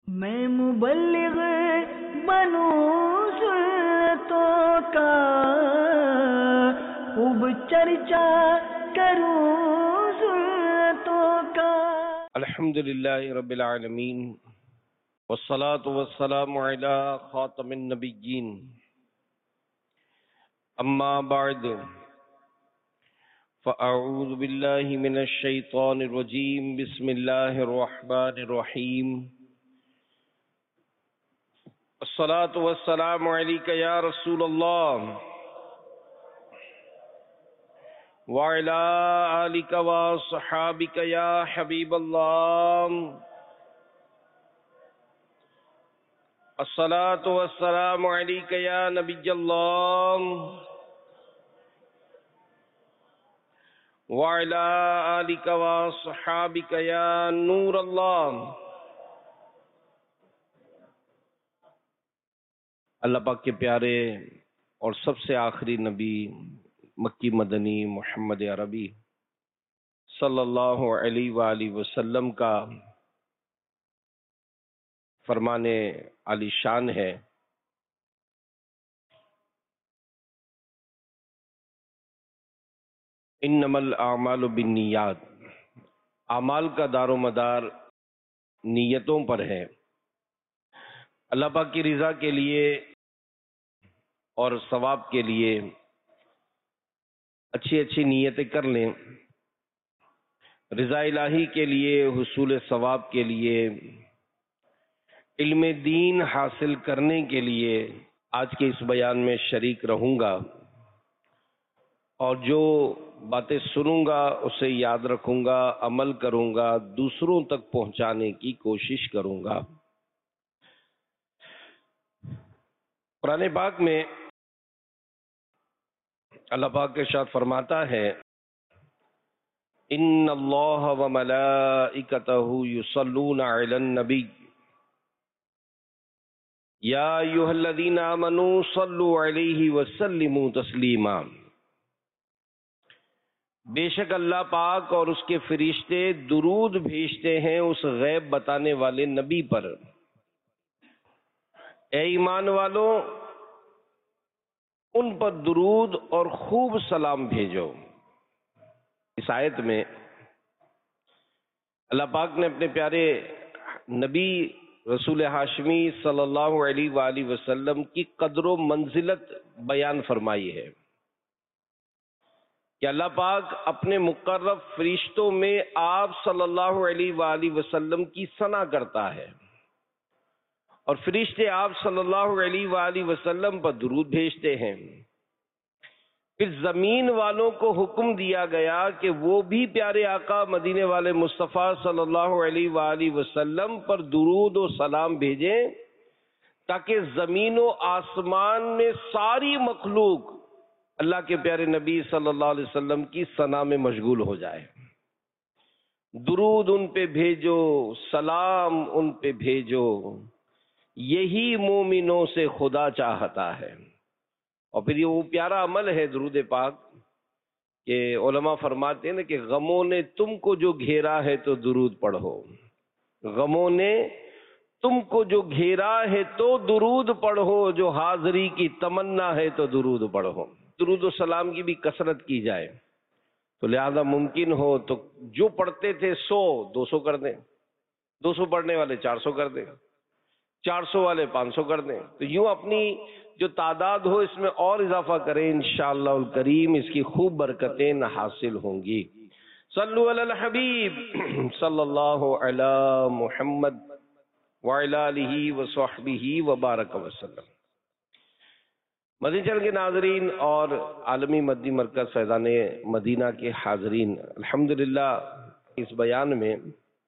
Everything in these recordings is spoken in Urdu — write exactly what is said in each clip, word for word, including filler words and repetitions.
میں مبلغ بنوں سنتوں کا، خوب چرچا کروں سنتوں کا۔ الحمدللہ رب العالمین، والصلاة والسلام علی خاتم النبیین، اما بعد فاعوذ باللہ من الشیطان الرجیم، بسم اللہ الرحمن الرحیم۔ الصلاة والسلام علیک یا رسول اللہ وعلی آلک وصحابک یا حبیب اللہ۔ الصلاة والسلام علیک یا نبی اللہ وعلی آلک وصحابک یا نور اللہ۔ اللہ پاک کے پیارے اور سب سے آخری نبی مکی مدنی محمد عربی صلی اللہ علیہ وآلہ وسلم کا فرمان عالی شان ہے، انما الاعمال بالنیات، اعمال کا دار و مدار نیتوں پر ہے۔ اللہ پاک کی رضا کے لیے اور ثواب کے لیے اچھی اچھی نیتیں کر لیں، رضا الہی کے لیے، حصول ثواب کے لیے، علم دین حاصل کرنے کے لیے آج کے اس بیان میں شریک رہوں گا، اور جو باتیں سنوں گا اسے یاد رکھوں گا، عمل کروں گا، دوسروں تک پہنچانے کی کوشش کروں گا۔ قرآن پاک میں اللہ پاک ارشاد فرماتا ہے، ان اللہ وملائکتہ یصلون علی النبی یا ایھا الذین آمنوا صلوا علیہ وسلموا تسلیما۔ بے شک اللہ پاک اور اس کے فرشتے درود بھیجتے ہیں اس غیب بتانے والے نبی پر۔ اے ایمان والو، ان پر درود اور خوب سلام بھیجو۔ اس آیت میں اللہ پاک نے اپنے پیارے نبی رسول ہاشمی صلی اللہ علیہ وآلہ وسلم کی قدر و منزلت بیان فرمائی ہے کہ اللہ پاک اپنے مقرب فرشتوں میں آپ صلی اللہ علیہ وآلہ وسلم کی ثنا کرتا ہے، اور فرشتے آپ صلی اللہ علیہ وآلہ وسلم پر درود بھیجتے ہیں۔ پھر زمین والوں کو حکم دیا گیا کہ وہ بھی پیارے آقا مدینے والے مصطفیٰ صلی اللہ علیہ وآلہ وسلم پر درود و سلام بھیجیں، تاکہ زمین و آسمان میں ساری مخلوق اللہ کے پیارے نبی صلی اللہ علیہ وسلم کی ثنا میں مشغول ہو جائے۔ درود ان پہ بھیجو، سلام ان پہ بھیجو، یہی مومنوں سے خدا چاہتا ہے۔ اور پھر یہ وہ پیارا عمل ہے درود پاک کہ علماء فرماتے ہیں کہ غموں نے تم کو جو گھیرا ہے تو درود پڑھو، غموں نے تم کو جو گھیرا ہے تو درود پڑھو، جو حاضری کی تمنا ہے تو درود پڑھو۔ درود و سلام کی بھی کثرت کی جائے تو لہذا ممکن ہو تو جو پڑھتے تھے سو دو سو کر دیں، دو سو پڑھنے والے چار سو کر دیں، چار سو والے پانچ سو کر دیں، تو یوں اپنی جو تعداد ہو اس میں اور اضافہ کریں، انشاءاللہ الکریم اس کی خوب برکتیں حاصل ہوں گی۔ صلو علی الحبیب صلی اللہ علی محمد وعلی آلہ وصحبہ وبارک وسلم۔ مدنی چینل کے ناظرین اور عالمی مدنی مرکز فیضان مدینہ کے حاضرین، الحمدللہ اس بیان میں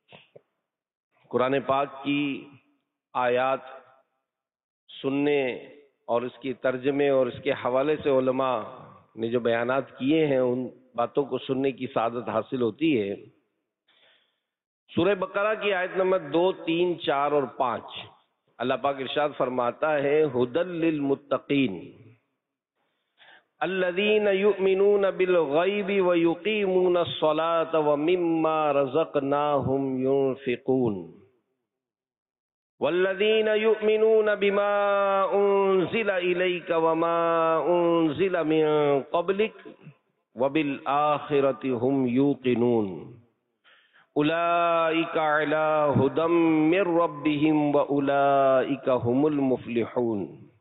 قرآن پاک کی آیات سننے اور اس کی ترجمے اور اس کے حوالے سے علماء نے جو بیانات کیے ہیں ان باتوں کو سننے کی سعادت حاصل ہوتی ہے۔ سورہ بقرہ کی آیت نمبر دو، تین، چار اور پانچ اللہ پاک ارشاد فرماتا ہے، ھدی للمتقین الذین یؤمنون بالغیب ویقیمون الصلاة ومما رزقناہم ینفقون۔ والذین یؤمنون بما انزل الیک وما انزل من قبلک وبالآخرۃ هم یوقنون اولئک علی ھدی من ربہم واولئک هم المفلحون۔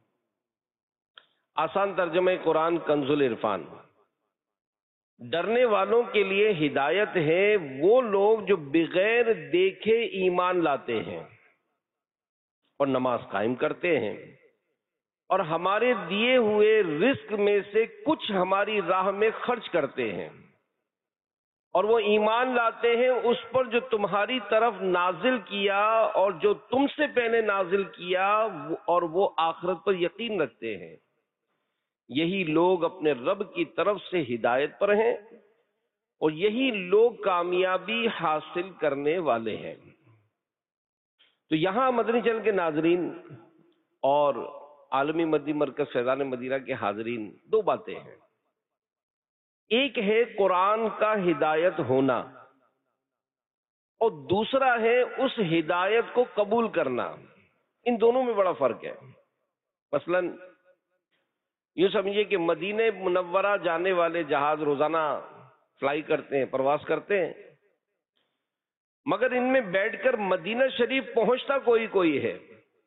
آسان ترجمہ قرآن کنز العرفان۔ ڈرنے والوں کے لیے ہدایت ہے وہ لوگ جو بغیر دیکھے ایمان لاتے ہیں اور نماز قائم کرتے ہیں اور ہمارے دیے ہوئے رزق میں سے کچھ ہماری راہ میں خرچ کرتے ہیں، اور وہ ایمان لاتے ہیں اس پر جو تمہاری طرف نازل کیا اور جو تم سے پہلے نازل کیا، اور وہ آخرت پر یقین رکھتے ہیں۔ یہی لوگ اپنے رب کی طرف سے ہدایت پر ہیں اور یہی لوگ کامیابی حاصل کرنے والے ہیں۔ تو یہاں مدنی چینل کے ناظرین اور عالمی مدنی مرکز فیضان مدینہ کے حاضرین دو باتیں ہیں۔ ایک ہے قرآن کا ہدایت ہونا، اور دوسرا ہے اس ہدایت کو قبول کرنا۔ ان دونوں میں بڑا فرق ہے۔ مثلا یوں سمجھیے کہ مدینہ منورہ جانے والے جہاز روزانہ فلائی کرتے ہیں، پرواز کرتے ہیں، مگر ان میں بیٹھ کر مدینہ شریف پہنچتا کوئی کوئی ہے۔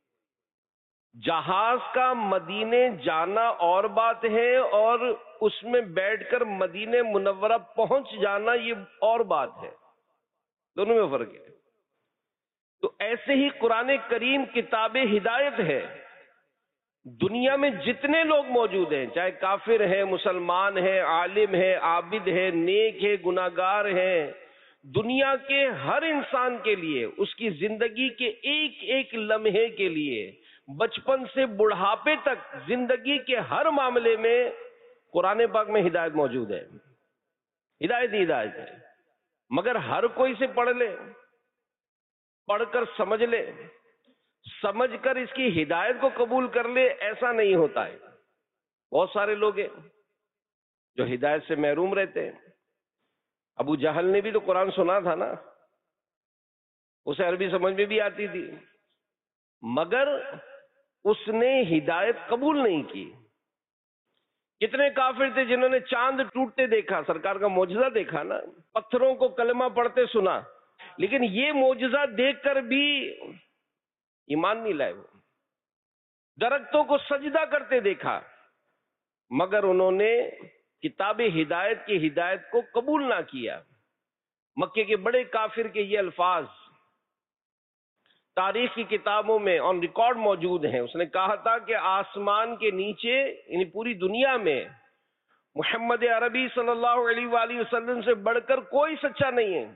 جہاز کا مدینے جانا اور بات ہے، اور اس میں بیٹھ کر مدینہ منورہ پہنچ جانا یہ اور بات ہے، دونوں میں فرق ہے۔ تو ایسے ہی قرآن کریم کتاب ہدایت ہے۔ دنیا میں جتنے لوگ موجود ہیں، چاہے کافر ہیں، مسلمان ہیں، عالم ہیں، عابد ہیں، نیک ہیں، گناہگار ہیں، دنیا کے ہر انسان کے لیے، اس کی زندگی کے ایک ایک لمحے کے لیے، بچپن سے بڑھاپے تک زندگی کے ہر معاملے میں قرآن پاک میں ہدایت موجود ہے۔ ہدایت ہی ہدایت ہے، مگر ہر کوئی سے پڑھ لے، پڑھ کر سمجھ لے، سمجھ کر اس کی ہدایت کو قبول کر لے، ایسا نہیں ہوتا ہے۔ بہت سارے لوگ ہیں جو ہدایت سے محروم رہتے ہیں۔ ابو جہل نے بھی تو قرآن سنا تھا نا، اسے عربی سمجھ میں بھی آتی تھی، مگر اس نے ہدایت قبول نہیں کی۔ کتنے کافر تھے جنہوں نے چاند ٹوٹتے دیکھا، سرکار کا معجزہ دیکھا نا، پتھروں کو کلمہ پڑھتے سنا، لیکن یہ معجزہ دیکھ کر بھی ایمان نہیں لائے۔ وہ درختوں کو سجدہ کرتے دیکھا، مگر انہوں نے کتاب ہدایت کی ہدایت کو قبول نہ کیا۔ مکے کے بڑے کافر کے یہ الفاظ تاریخ کی کتابوں میں آن ریکارڈ موجود ہیں۔ اس نے کہا تھا کہ آسمان کے نیچے، یعنی پوری دنیا میں، محمد عربی صلی اللہ علیہ وآلہ وسلم سے بڑھ کر کوئی سچا نہیں ہے۔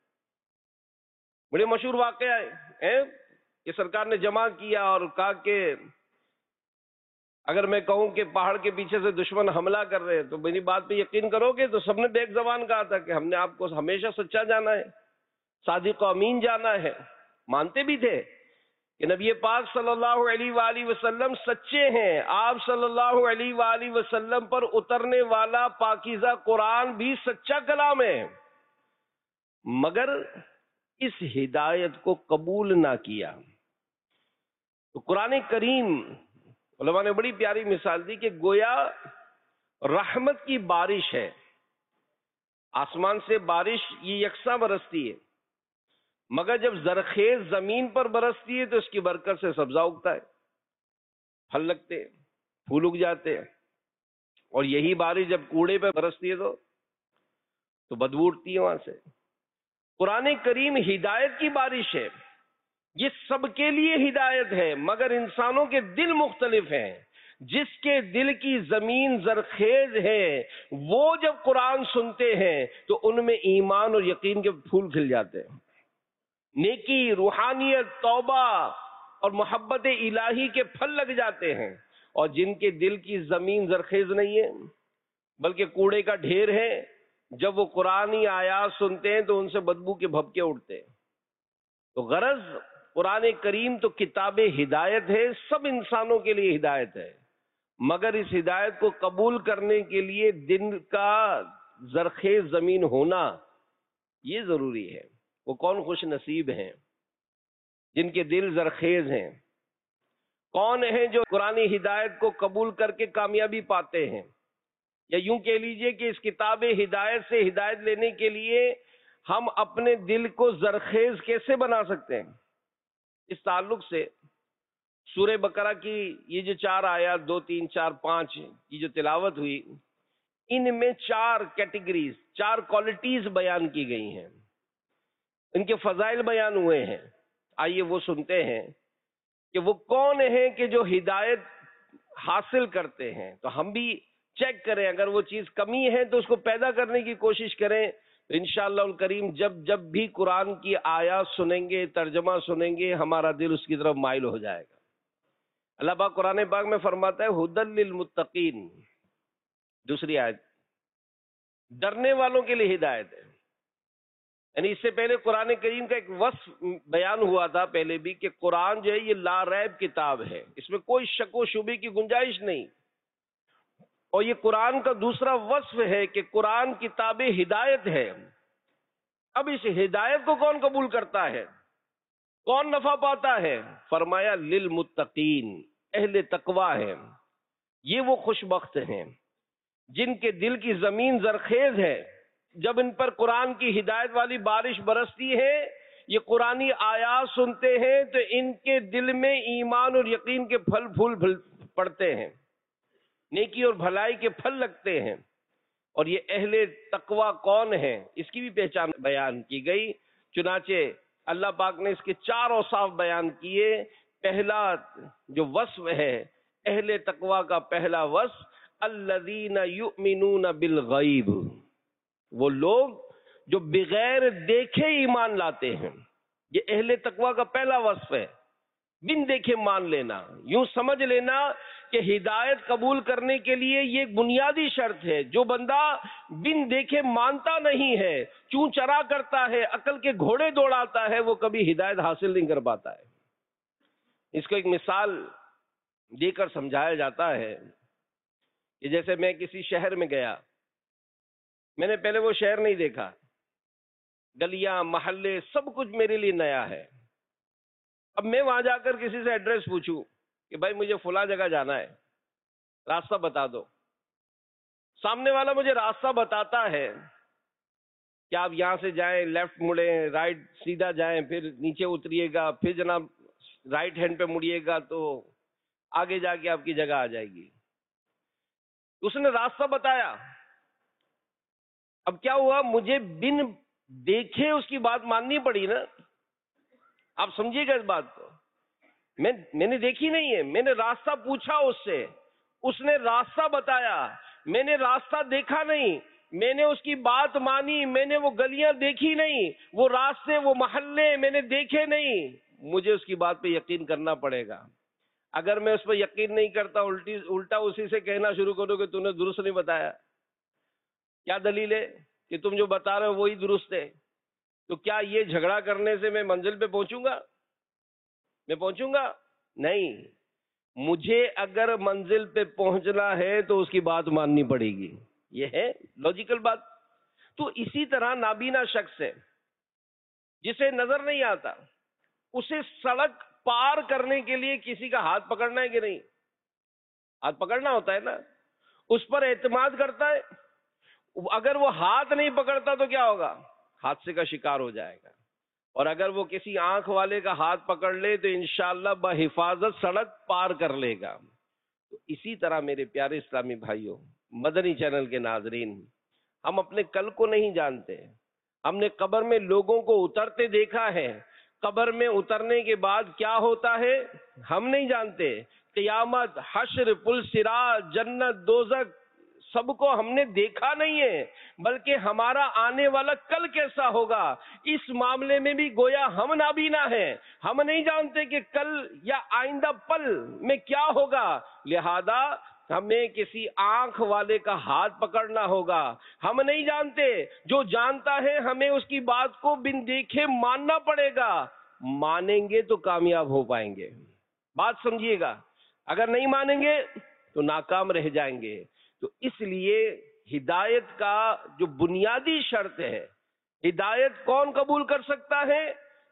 بڑے مشہور واقعہ ہے کہ سرکار نے جمع کیا اور کہا کہ اگر میں کہوں کہ پہاڑ کے پیچھے سے دشمن حملہ کر رہے ہیں تو میری بات پہ یقین کرو گے؟ تو سب نے بیک زبان کہا تھا کہ ہم نے آپ کو ہمیشہ سچا جانا ہے، صادق و امین جانا ہے۔ مانتے بھی تھے کہ نبی پاک صلی اللہ علیہ وآلہ وسلم سچے ہیں، آپ صلی اللہ علیہ وآلہ وسلم پر اترنے والا پاکیزہ قرآن بھی سچا کلام ہے، مگر اس ہدایت کو قبول نہ کیا۔ تو قرآن کریم، علماء نے بڑی پیاری مثال دی کہ گویا رحمت کی بارش ہے، آسمان سے بارش یہ یکساں برستی ہے، مگر جب زرخیز زمین پر برستی ہے تو اس کی برکت سے سبزہ اگتا ہے، پھل لگتے ہیں، پھول اگ جاتے ہیں، اور یہی بارش جب کوڑے پہ برستی ہے تو تو بدبو اٹھتی ہے وہاں سے۔ قرآن کریم ہدایت کی بارش ہے، یہ سب کے لیے ہدایت ہے، مگر انسانوں کے دل مختلف ہیں۔ جس کے دل کی زمین زرخیز ہے وہ جب قرآن سنتے ہیں تو ان میں ایمان اور یقین کے پھول کھل جاتے ہیں، نیکی، روحانیت، توبہ اور محبت الہی کے پھل لگ جاتے ہیں۔ اور جن کے دل کی زمین زرخیز نہیں ہے بلکہ کوڑے کا ڈھیر ہے، جب وہ قرآنی آیات سنتے ہیں تو ان سے بدبو کے بھبکے اٹھتے ہیں۔ تو غرض قرآن کریم تو کتاب ہدایت ہے، سب انسانوں کے لیے ہدایت ہے، مگر اس ہدایت کو قبول کرنے کے لیے دل کا زرخیز زمین ہونا یہ ضروری ہے۔ وہ کون خوش نصیب ہیں جن کے دل زرخیز ہیں؟ کون ہیں جو قرآنی ہدایت کو قبول کر کے کامیابی پاتے ہیں؟ یا یوں کہہ لیجئے کہ اس کتاب ہدایت سے ہدایت لینے کے لیے ہم اپنے دل کو زرخیز کیسے بنا سکتے ہیں؟ اس تعلق سے سورہ بقرہ کی یہ جو چار آیات دو تین چار پانچ کی جو تلاوت ہوئی، ان میں چار کیٹیگریز، چار کوالٹیز بیان کی گئی ہیں، ان کے فضائل بیان ہوئے ہیں۔ آئیے وہ سنتے ہیں کہ وہ کون ہیں کہ جو ہدایت حاصل کرتے ہیں۔ تو ہم بھی چیک کریں، اگر وہ چیز کمی ہے تو اس کو پیدا کرنے کی کوشش کریں۔ تو انشاءاللہ الکریم جب جب بھی قرآن کی آیات سنیں گے، ترجمہ سنیں گے، ہمارا دل اس کی طرف مائل ہو جائے گا۔ اللہ پاک قرآن پاک میں فرماتا ہے ھدی للمتقین، دوسری آیت، ڈرنے والوں کے لیے ہدایت ہے۔ یعنی اس سے پہلے قرآن کریم کا ایک وصف بیان ہوا تھا پہلے بھی کہ قرآن جو ہے یہ لا ریب کتاب ہے، اس میں کوئی شک و شبے کی گنجائش نہیں۔ اور یہ قرآن کا دوسرا وصف ہے کہ قرآن کتاب ہدایت ہے۔ اب اس ہدایت کو کون قبول کرتا ہے، کون نفع پاتا ہے؟ فرمایا للمتقین، اہل تقوی ہیں۔ یہ وہ خوش بخت ہیں جن کے دل کی زمین زرخیز ہے۔ جب ان پر قرآن کی ہدایت والی بارش برستی ہے، یہ قرآنی آیات سنتے ہیں تو ان کے دل میں ایمان اور یقین کے پھل پھول پھل پڑتے ہیں، نیکی اور بھلائی کے پھل لگتے ہیں۔ اور یہ اہل تقوی کون ہیں، اس کی بھی پہچان بیان کی گئی۔ چنانچہ اللہ پاک نے اس کے چار اوصاف بیان کیے۔ پہلا جو وصف ہے اہل تقوی کا، پہلا وصف الذین یؤمنون بالغیب، وہ لوگ جو بغیر دیکھے ایمان لاتے ہیں۔ یہ اہل تقوی کا پہلا وصف ہے، بن دیکھے مان لینا۔ یوں سمجھ لینا کہ ہدایت قبول کرنے کے لیے یہ بنیادی شرط ہے۔ جو بندہ بن دیکھے مانتا نہیں ہے، چوں چرا کرتا ہے، عقل کے گھوڑے دوڑاتا ہے، وہ کبھی ہدایت حاصل نہیں کر پاتا ہے۔ اس کو ایک مثال دے کر سمجھایا جاتا ہے کہ جیسے میں کسی شہر میں گیا، میں نے پہلے وہ شہر نہیں دیکھا، گلیاں محلے سب کچھ میرے لیے نیا ہے۔ اب میں وہاں جا کر کسی سے ایڈریس پوچھوں کہ بھائی مجھے فلاں جگہ جانا ہے، راستہ بتا دو، سامنے والا مجھے راستہ بتاتا ہے کہ آپ یہاں سے جائیں، لیفٹ مڑیں، رائٹ سیدھا جائیں، پھر نیچے اتریے گا، پھر جناب رائٹ ہینڈ پہ مڑیے گا تو آگے جا کے آپ کی جگہ آ جائے گی۔ اس نے راستہ بتایا، اب کیا ہوا، مجھے بن دیکھے اس کی بات ماننی پڑی نا۔ آپ سمجھیے گا اس بات کو، میں میں نے دیکھی نہیں ہے، میں نے راستہ پوچھا اس سے، اس نے راستہ بتایا، میں نے راستہ دیکھا نہیں، میں نے اس کی بات مانی، میں نے وہ گلیاں دیکھی نہیں، وہ راستے وہ محلے میں نے دیکھے نہیں، مجھے اس کی بات پہ یقین کرنا پڑے گا۔ اگر میں اس پہ یقین نہیں کرتا، الٹی الٹا اسی سے کہنا شروع کروں کہ تم نے درست نہیں بتایا، کیا دلیل ہے کہ تم جو بتا رہے ہو وہی درست ہے، تو کیا یہ جھگڑا کرنے سے میں منزل پہ پہنچوں گا؟ میں پہنچوں گا نہیں۔ مجھے اگر منزل پہ پہنچنا ہے تو اس کی بات ماننی پڑے گی، یہ ہے لاجیکل بات۔ تو اسی طرح نابینا شخص ہے جسے نظر نہیں آتا، اسے سڑک پار کرنے کے لیے کسی کا ہاتھ پکڑنا ہے کہ نہیں؟ ہاتھ پکڑنا ہوتا ہے نا، اس پر اعتماد کرتا ہے۔ اگر وہ ہاتھ نہیں پکڑتا تو کیا ہوگا؟ حادثے کا شکار ہو جائے گا۔ اور اگر وہ کسی آنکھ والے کا ہاتھ پکڑ لے تو انشاءاللہ بحفاظت سڑک پار کر لے گا۔ تو اسی طرح میرے پیارے اسلامی بھائیوں، مدنی چینل کے ناظرین، ہم اپنے کل کو نہیں جانتے۔ ہم نے قبر میں لوگوں کو اترتے دیکھا ہے، قبر میں اترنے کے بعد کیا ہوتا ہے ہم نہیں جانتے۔ قیامت، حشر، پل صراط، جنت، دوزخ، سب کو ہم نے دیکھا نہیں ہے، بلکہ ہمارا آنے والا کل کیسا ہوگا اس معاملے میں بھی گویا ہم نابینا ہیں۔ ہم نہیں جانتے کہ کل یا آئندہ پل میں کیا ہوگا، لہذا ہمیں کسی آنکھ والے کا ہاتھ پکڑنا ہوگا۔ ہم نہیں جانتے، جو جانتا ہے ہمیں اس کی بات کو بن دیکھے ماننا پڑے گا۔ مانیں گے تو کامیاب ہو پائیں گے، بات سمجھیے گا، اگر نہیں مانیں گے تو ناکام رہ جائیں گے۔ تو اس لیے ہدایت کا جو بنیادی شرط ہے، ہدایت کون قبول کر سکتا ہے؟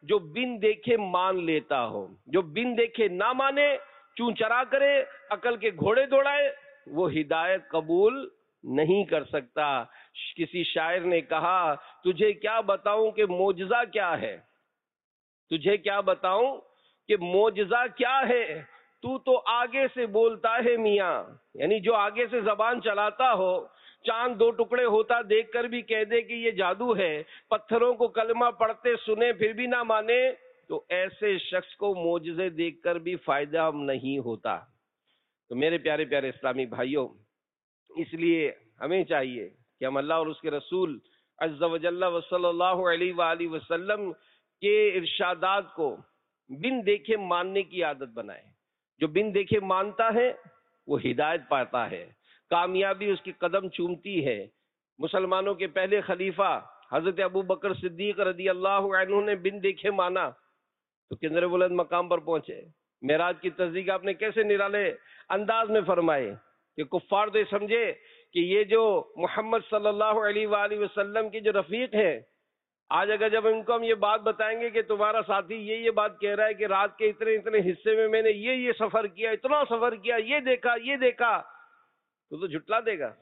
جو بن دیکھے مان لیتا ہو، جو بن دیکھے نہ مانے، چون چرا کرے، عقل کے گھوڑے دوڑائے، وہ ہدایت قبول نہیں کر سکتا۔ کسی شاعر نے کہا تجھے کیا بتاؤں کہ معجزہ کیا ہے، تجھے کیا بتاؤں کہ معجزہ کیا ہے، تو تو آگے سے بولتا ہے میاں، یعنی جو آگے سے زبان چلاتا ہو، چاند دو ٹکڑے ہوتا دیکھ کر بھی کہہ دے کہ یہ جادو ہے، پتھروں کو کلمہ پڑھتے سنے پھر بھی نہ مانے، تو ایسے شخص کو معجزے دیکھ کر بھی فائدہ نہیں ہوتا۔ تو میرے پیارے پیارے اسلامی بھائیوں، اس لیے ہمیں چاہیے کہ ہم اللہ اور اس کے رسول عز و جل و صلی اللہ علیہ وآلہ وسلم کے ارشادات کو بن دیکھے ماننے کی عادت بنائیں۔ جو بن دیکھے مانتا ہے وہ ہدایت پاتا ہے، کامیابی اس کی قدم چومتی ہے۔ مسلمانوں کے پہلے خلیفہ حضرت ابو بکر صدیق رضی اللہ عنہ نے بن دیکھے مانا تو کتنے بلند مقام پر پہنچے۔ معراج کی تصدیق آپ نے کیسے نرالے انداز میں فرمائے کہ کفار تو سمجھے کہ یہ جو محمد صلی اللہ علیہ وآلہ وسلم کے جو رفیق ہیں، آج اگر جب ان کو ہم یہ بات بتائیں گے کہ تمہارا ساتھی یہ یہ بات کہہ رہا ہے کہ رات کے اتنے اتنے حصے میں میں نے یہ یہ سفر کیا، اتنا سفر کیا، یہ دیکھا یہ دیکھا، تو تو جھٹلا دے گا۔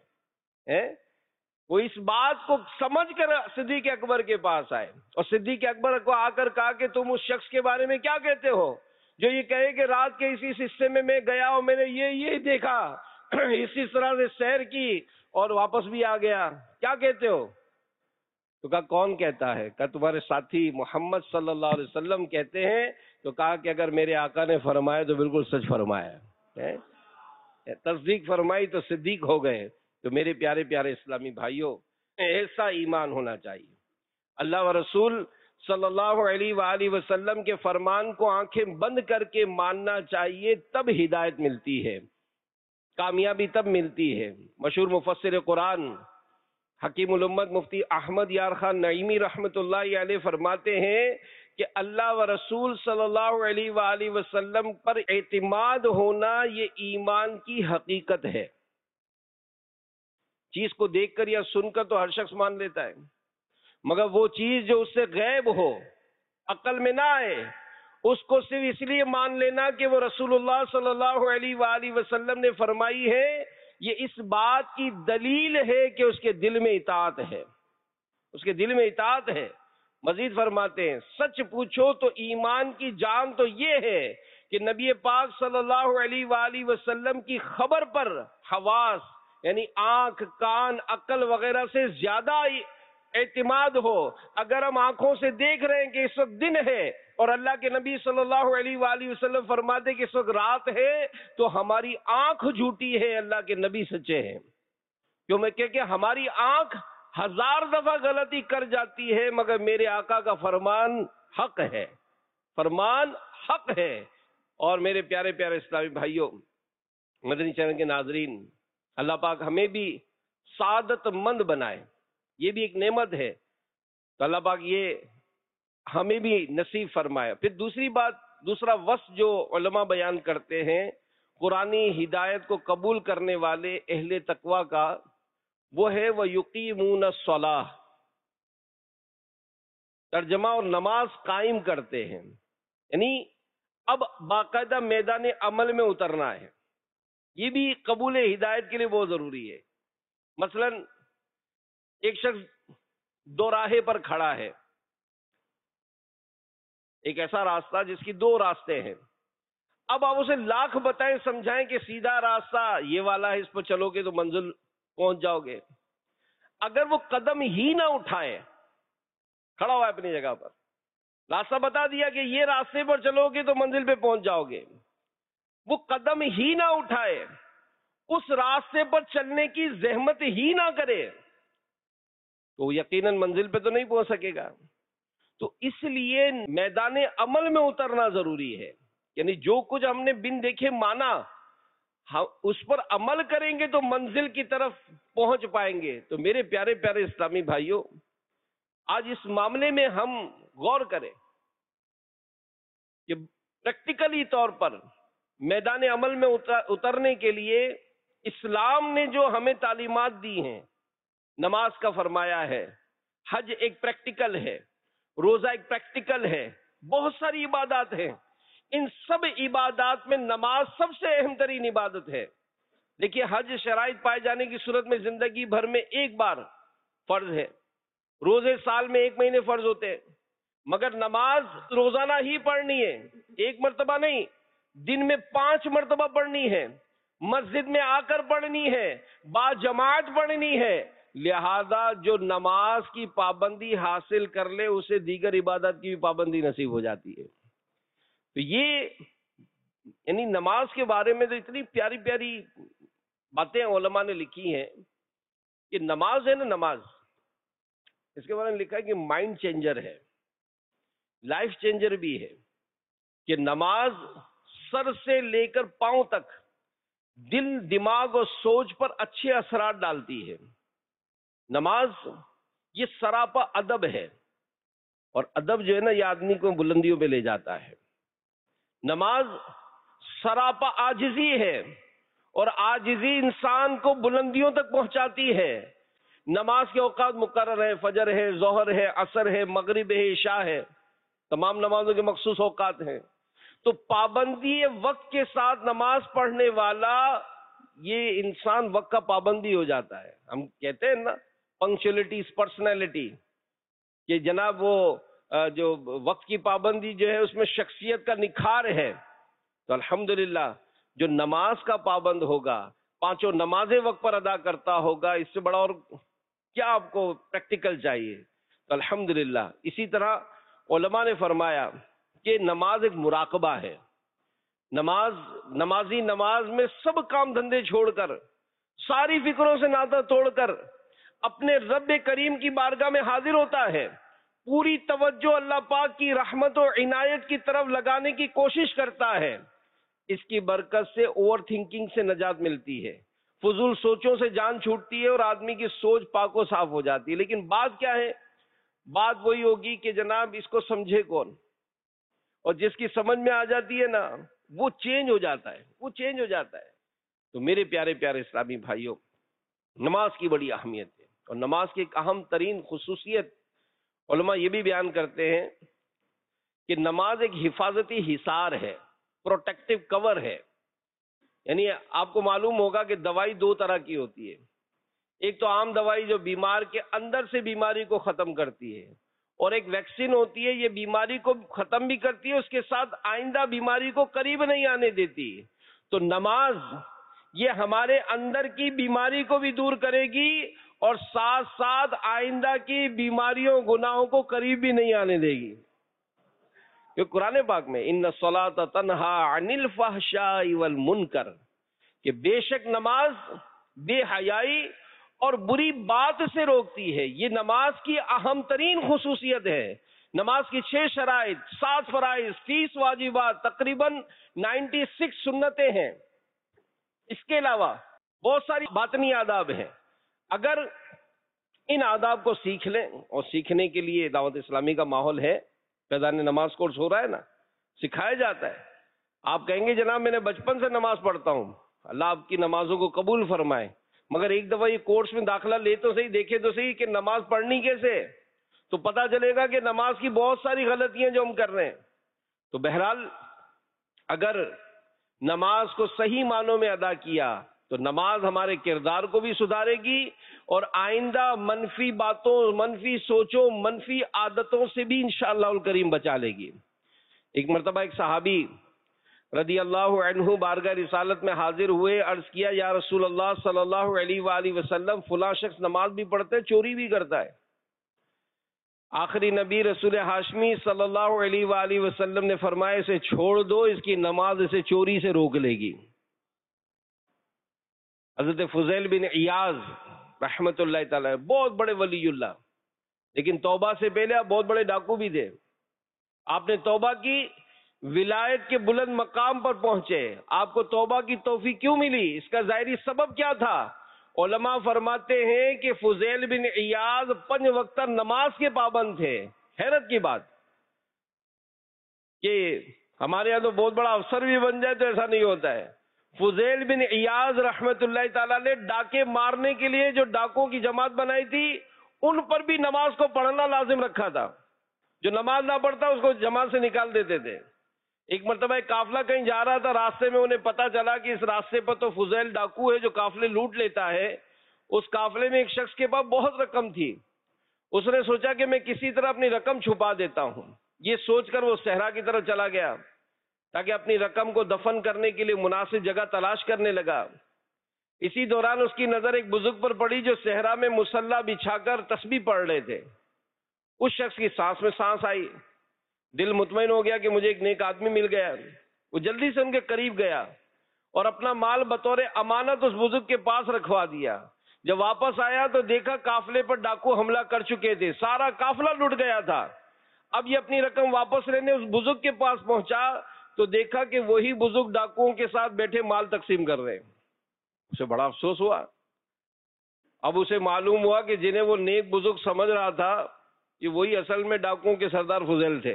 وہ اس بات کو سمجھ کر صدیق اکبر کے پاس آئے اور صدیق اکبر کو آ کر کہا کہ تم اس شخص کے بارے میں کیا کہتے ہو جو یہ کہے کہ رات کے اسی حصے میں میں گیا اور میں نے یہ یہ دیکھا، اسی طرح سے سیر کی اور واپس بھی آ گیا، کیا کہتے ہو؟ تو کہا کون کہتا ہے؟ کہا تمہارے ساتھی محمد صلی اللہ علیہ وسلم کہتے ہیں۔ تو کہا کہ اگر میرے آقا نے فرمایا تو بالکل سچ فرمایا ہے، تصدیق فرمائی تو صدیق ہو گئے۔ تو میرے پیارے پیارے اسلامی بھائیوں، ایسا ایمان ہونا چاہیے۔ اللہ و رسول صلی اللہ علیہ وآلہ وسلم کے فرمان کو آنکھیں بند کر کے ماننا چاہیے، تب ہدایت ملتی ہے، کامیابی تب ملتی ہے۔ مشہور مفسر قرآن حکیم الامت مفتی احمد یار خان نعیمی رحمت اللہ علیہ فرماتے ہیں کہ اللہ و رسول صلی اللہ علیہ وآلہ وسلم پر اعتماد ہونا یہ ایمان کی حقیقت ہے۔ چیز کو دیکھ کر یا سن کر تو ہر شخص مان لیتا ہے، مگر وہ چیز جو اس سے غائب ہو، عقل میں نہ آئے، اس کو صرف اس لیے مان لینا کہ وہ رسول اللہ صلی اللہ علیہ وآلہ وسلم نے فرمائی ہے، یہ اس بات کی دلیل ہے کہ اس کے دل میں اطاعت ہے، اس کے دل میں اطاعت ہے۔ مزید فرماتے ہیں سچ پوچھو تو ایمان کی جان تو یہ ہے کہ نبی پاک صلی اللہ علیہ وآلہ وسلم کی خبر پر حواس یعنی آنکھ، کان، عقل وغیرہ سے زیادہ اعتماد ہو۔ اگر ہم آنکھوں سے دیکھ رہے ہیں کہ اس وقت دن ہے اور اللہ کے نبی صلی اللہ علیہ وآلہ وسلم فرماتے کہ اس وقت رات ہے، تو ہماری آنکھ جھوٹی ہے، اللہ کے نبی سچے ہیں۔ کیوں میں کہ ہماری آنکھ ہزار دفعہ غلطی کر جاتی ہے، مگر میرے آقا کا فرمان حق ہے، فرمان حق ہے۔ اور میرے پیارے پیارے اسلامی بھائیوں، مدنی چینل کے ناظرین، اللہ پاک ہمیں بھی سعادت مند بنائے، یہ بھی ایک نعمت ہے، تو اللہ پاک یہ ہمیں بھی نصیب فرمائے۔ پھر دوسری بات، دوسرا وصف جو علماء بیان کرتے ہیں قرآنی ہدایت کو قبول کرنے والے اہل تقوی کا، وہ ہے وَيُقِيمُونَ الصَّلَاةَ، ترجمہ اور نماز قائم کرتے ہیں، یعنی اب باقاعدہ میدان عمل میں اترنا ہے۔ یہ بھی قبول ہدایت کے لیے بہت ضروری ہے۔ مثلا ایک شخص دو راہے پر کھڑا ہے، ایک ایسا راستہ جس کی دو راستے ہیں، اب آپ اسے لاکھ بتائیں سمجھائیں کہ سیدھا راستہ یہ والا ہے، اس پر چلو گے تو منزل پہنچ جاؤ گے، اگر وہ قدم ہی نہ اٹھائے، کھڑا ہوا ہے اپنی جگہ پر، راستہ بتا دیا کہ یہ راستے پر چلو گے تو منزل پہ پہنچ جاؤ گے، وہ قدم ہی نہ اٹھائے، اس راستے پر چلنے کی زحمت ہی نہ کرے، تو یقیناً منزل پہ تو نہیں پہنچ سکے گا۔ تو اس لیے میدان عمل میں اترنا ضروری ہے، یعنی جو کچھ ہم نے بن دیکھے مانا، اس پر عمل کریں گے تو منزل کی طرف پہنچ پائیں گے۔ تو میرے پیارے پیارے اسلامی بھائیوں، آج اس معاملے میں ہم غور کریں کہ پریکٹیکلی طور پر میدان عمل میں اترنے کے لیے اسلام نے جو ہمیں تعلیمات دی ہیں، نماز کا فرمایا ہے، حج ایک پریکٹیکل ہے، روزہ ایک پریکٹیکل ہے، بہت ساری عبادات ہیں، ان سب عبادات میں نماز سب سے اہم ترین عبادت ہے. دیکھیے حج شرائط پائے جانے کی صورت میں زندگی بھر میں ایک بار فرض ہے، روزے سال میں ایک مہینے فرض ہوتے ہیں، مگر نماز روزانہ ہی پڑھنی ہے، ایک مرتبہ نہیں، دن میں پانچ مرتبہ پڑھنی ہے، مسجد میں آ کر پڑھنی ہے، با جماعت پڑھنی ہے. لہذا جو نماز کی پابندی حاصل کر لے اسے دیگر عبادت کی بھی پابندی نصیب ہو جاتی ہے. تو یہ یعنی نماز کے بارے میں تو اتنی پیاری پیاری باتیں علماء نے لکھی ہیں کہ نماز ہے نا، نماز اس کے بارے میں لکھا ہے کہ مائنڈ چینجر ہے، لائف چینجر بھی ہے، کہ نماز سر سے لے کر پاؤں تک دل، دماغ اور سوچ پر اچھے اثرات ڈالتی ہے. نماز یہ سراپا ادب ہے، اور ادب جو ہے نا یہ آدمی کو بلندیوں پہ لے جاتا ہے. نماز سراپا عاجزی ہے، اور عاجزی انسان کو بلندیوں تک پہنچاتی ہے. نماز کے اوقات مقرر ہے، فجر ہے، ظہر ہے، عصر ہے، مغرب ہے، عشاء ہے، تمام نمازوں کے مخصوص اوقات ہیں. تو پابندی وقت کے ساتھ نماز پڑھنے والا یہ انسان وقت کا پابندی ہو جاتا ہے. ہم کہتے ہیں نا پنکچولیٹی از پرسنالٹی، کہ جناب وہ جو وقت کی پابندی جو ہے اس میں شخصیت کا نکھار ہے. تو الحمدللہ جو نماز کا پابند ہوگا، پانچوں نمازیں وقت پر ادا کرتا ہوگا، اس سے بڑا اور کیا آپ کو پریکٹیکل چاہیے. تو الحمدللہ اسی طرح علماء نے فرمایا کہ نماز ایک مراقبہ ہے. نماز نمازی نماز میں سب کام دھندے چھوڑ کر، ساری فکروں سے ناطہ توڑ کر اپنے رب کریم کی بارگاہ میں حاضر ہوتا ہے. پوری توجہ اللہ پاک کی رحمت و عنایت کی طرف لگانے کی کوشش کرتا ہے. اس کی برکت سے اوور تھنکنگ سے نجات ملتی ہے، فضول سوچوں سے جان چھوٹتی ہے، اور آدمی کی سوچ پاک و صاف ہو جاتی ہے. لیکن بات کیا ہے؟ بات وہی ہوگی کہ جناب اس کو سمجھے کون، اور جس کی سمجھ میں آ جاتی ہے نا وہ چینج ہو جاتا ہے، وہ چینج ہو جاتا ہے. تو میرے پیارے پیارے اسلامی بھائیوں، نماز کی بڑی اہمیت ہے، اور نماز کی ایک اہم ترین خصوصیت علماء یہ بھی بیان کرتے ہیں کہ نماز ایک حفاظتی حصار ہے، پروٹیکٹیو کور ہے. یعنی آپ کو معلوم ہوگا کہ دوائی دو طرح کی ہوتی ہے. ایک تو عام دوائی جو بیمار کے اندر سے بیماری کو ختم کرتی ہے، اور ایک ویکسین ہوتی ہے، یہ بیماری کو ختم بھی کرتی ہے، اس کے ساتھ آئندہ بیماری کو قریب نہیں آنے دیتی. تو نماز یہ ہمارے اندر کی بیماری کو بھی دور کرے گی، اور ساتھ ساتھ آئندہ کی بیماریوں گناہوں کو قریب بھی نہیں آنے دے گی. کہ قرآن پاک میں ان الصلاۃ تنہا عن الفحشاء والمنکر، کہ بے شک نماز بے حیائی اور بری بات سے روکتی ہے. یہ نماز کی اہم ترین خصوصیت ہے. نماز کی چھ شرائط، سات فرائض، تیس واجبات، تقریباً نائنٹی سکس سنتیں ہیں. اس کے علاوہ بہت ساری باطنی آداب ہیں. اگر ان آداب کو سیکھ لیں، اور سیکھنے کے لیے دعوت اسلامی کا ماحول ہے، فیضان نماز کورس ہو رہا ہے نا، سکھایا جاتا ہے. آپ کہیں گے جناب میں نے بچپن سے نماز پڑھتا ہوں، اللہ آپ کی نمازوں کو قبول فرمائے، مگر ایک دفعہ یہ کورس میں داخلہ لے تو صحیح، دیکھے تو صحیح کہ نماز پڑھنی کیسے، تو پتہ چلے گا کہ نماز کی بہت ساری غلطیاں جو ہم کر رہے ہیں. تو بہرحال اگر نماز کو صحیح معنوں میں ادا کیا تو نماز ہمارے کردار کو بھی سدھارے گی، اور آئندہ منفی باتوں، منفی سوچوں، منفی عادتوں سے بھی انشاءاللہ الکریم بچا لے گی. ایک مرتبہ ایک صحابی رضی اللہ عنہ بارگاہ رسالت میں حاضر ہوئے، عرض کیا یا رسول اللہ صلی اللہ علیہ وآلہ وسلم، فلاں شخص نماز بھی پڑھتا ہے، چوری بھی کرتا ہے. آخری نبی رسول ہاشمی صلی اللہ علیہ وآلہ وسلم نے فرمایا اسے چھوڑ دو، اس کی نماز اسے چوری سے روک لے گی. حضرت فضیل بن عیاض رحمت اللہ تعالی بہت بڑے ولی اللہ، لیکن توبہ سے پہلے آپ بہت بڑے ڈاکو بھی تھے. آپ نے توبہ کی، ولایت کے بلند مقام پر پہنچے. آپ کو توبہ کی توفیق کیوں ملی؟ اس کا ظاہری سبب کیا تھا؟ علماء فرماتے ہیں کہ فضیل بن عیاض پنج وقت نماز کے پابند تھے. حیرت کی بات کہ ہمارے یہاں تو بہت بڑا افسر بھی بن جائے تو ایسا نہیں ہوتا ہے. فضیل بن عیاض رحمت اللہ تعالیٰ نے ڈاکے مارنے کے لیے جو ڈاکوں کی جماعت بنائی تھی، ان پر بھی نماز کو پڑھنا لازم رکھا تھا. جو نماز نہ پڑھتا اس کو جماعت سے نکال دیتے تھے۔ ایک مرتبہ ایک قافلہ کہیں جا رہا تھا، راستے میں انہیں پتا چلا کہ اس راستے پر تو فضیل ڈاکو ہے جو قافلے لوٹ لیتا ہے۔ اس قافلے میں ایک شخص کے پاس بہت رقم تھی، اس نے سوچا کہ میں کسی طرح اپنی رقم چھپا دیتا ہوں۔ یہ سوچ کر وہ صحرا کی طرف چلا گیا تاکہ اپنی رقم کو دفن کرنے کے لیے مناسب جگہ تلاش کرنے لگا۔ اسی دوران اس کی نظر ایک بزرگ پر پڑی جو صحرا میں مصلی بچھا کر تسبیح پڑھ رہے تھے۔ اس شخص کی سانس میں سانس آئی، دل مطمئن ہو گیا کہ مجھے ایک نیک آدمی مل گیا۔ وہ جلدی سے ان کے قریب گیا اور اپنا مال بطور امانت اس بزرگ کے پاس رکھوا دیا۔ جب واپس آیا تو دیکھا قافلے پر ڈاکو حملہ کر چکے تھے، سارا قافلہ لٹ گیا تھا۔ اب یہ اپنی رقم واپس لینے اس بزرگ کے پاس پہنچا تو دیکھا کہ وہی بزرگ ڈاکوؤں کے ساتھ بیٹھے مال تقسیم کر رہے۔ اسے بڑا افسوس ہوا۔ اب اسے معلوم ہوا کہ جنہیں وہ نیک بزرگ سمجھ رہا تھا یہ وہی اصل میں ڈاکوؤں کے سردار فضیل تھے۔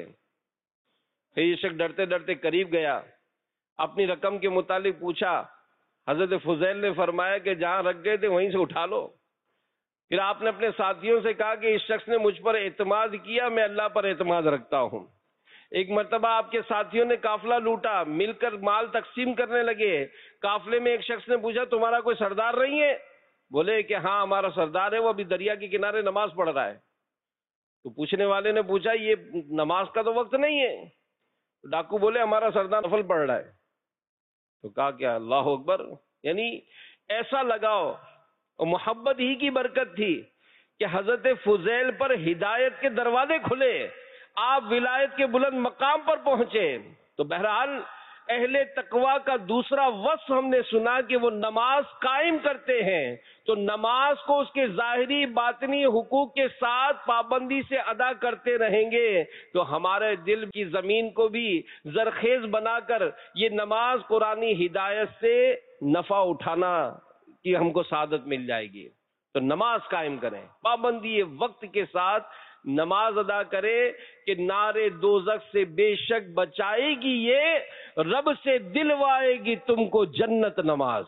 پھر یہ شخص ڈرتے ڈرتے قریب گیا، اپنی رقم کے متعلق پوچھا۔ حضرت فضیل نے فرمایا کہ جہاں رکھ گئے تھے وہیں سے اٹھا لو۔ پھر آپ نے اپنے ساتھیوں سے کہا کہ اس شخص نے مجھ پر اعتماد کیا، میں اللہ پر اعتماد رکھتا ہوں۔ ایک مرتبہ آپ کے ساتھیوں نے قافلہ لوٹا، مل کر مال تقسیم کرنے لگے۔ قافلے میں ایک شخص نے پوچھا تمہارا کوئی سردار نہیں ہے؟ بولے کہ ہاں ہمارا سردار ہے، وہ ابھی دریا کے کنارے نماز پڑھ رہا ہے۔ تو پوچھنے والے نے پوچھا یہ نماز کا تو وقت نہیں ہے؟ ڈاکو بولے ہمارا سردار نفل پڑھ رہا ہے۔ تو کہا کیا اللہ اکبر، یعنی ایسا لگاؤ اور محبت ہی کی برکت تھی کہ حضرت فضیل پر ہدایت کے دروازے کھلے، آپ ولایت کے بلند مقام پر پہنچے۔ تو بہرحال اہل تقوی کا دوسرا وصف ہم نے سنا کہ وہ نماز قائم کرتے ہیں، تو نماز کو اس کے ظاہری باطنی حقوق کے ساتھ پابندی سے ادا کرتے رہیں گے تو ہمارے دل کی زمین کو بھی زرخیز بنا کر یہ نماز قرآنی ہدایت سے نفع اٹھانا کی ہم کو سعادت مل جائے گی۔ تو نماز قائم کریں، پابندی وقت کے ساتھ نماز ادا کرے کہ نارے دوزخ سے بے شک بچائے گی، یہ رب سے دلوائے گی تم کو جنت نماز۔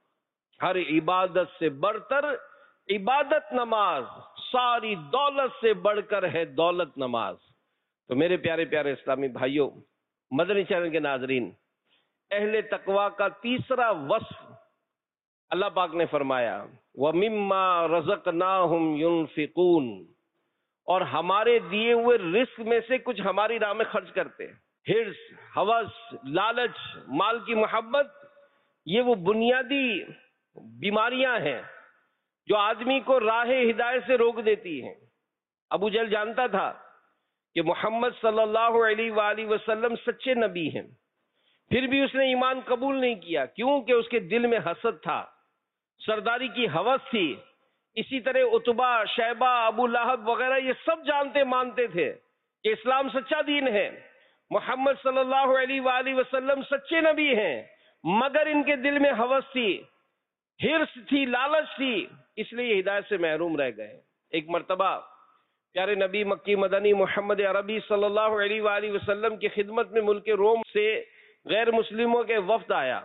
ہر عبادت سے بڑھ کر عبادت نماز، ساری دولت سے بڑھ کر ہے دولت نماز۔ تو میرے پیارے پیارے اسلامی بھائیوں، مدنی چینل کے ناظرین، اہل تقوی کا تیسرا وصف اللہ پاک نے فرمایا وَمِمَّا رَزَقْنَاهُمْ يُنْفِقُونَ، اور ہمارے دیے ہوئے رزق میں سے کچھ ہماری راہ میں خرچ کرتے ہیں۔ ہرس، ہوس، لالچ، مال کی محبت، یہ وہ بنیادی بیماریاں ہیں جو آدمی کو راہ ہدایت سے روک دیتی ہیں۔ ابو جہل جانتا تھا کہ محمد صلی اللہ علیہ وآلہ وسلم سچے نبی ہیں، پھر بھی اس نے ایمان قبول نہیں کیا، کیونکہ اس کے دل میں حسد تھا، سرداری کی ہوس تھی۔ اسی طرح عتبہ، شیبہ، ابو لہب وغیرہ یہ سب جانتے مانتے تھے کہ اسلام سچا دین ہے، محمد صلی اللہ علیہ وآلہ وسلم سچے نبی ہیں، مگر ان کے دل میں ہوس تھی، ہرس تھی، لالچ تھی، اس لیے ہدایت سے محروم رہ گئے۔ ایک مرتبہ پیارے نبی مکی مدنی محمد عربی صلی اللہ علیہ وآلہ وسلم کی خدمت میں ملک روم سے غیر مسلموں کے وفد آیا،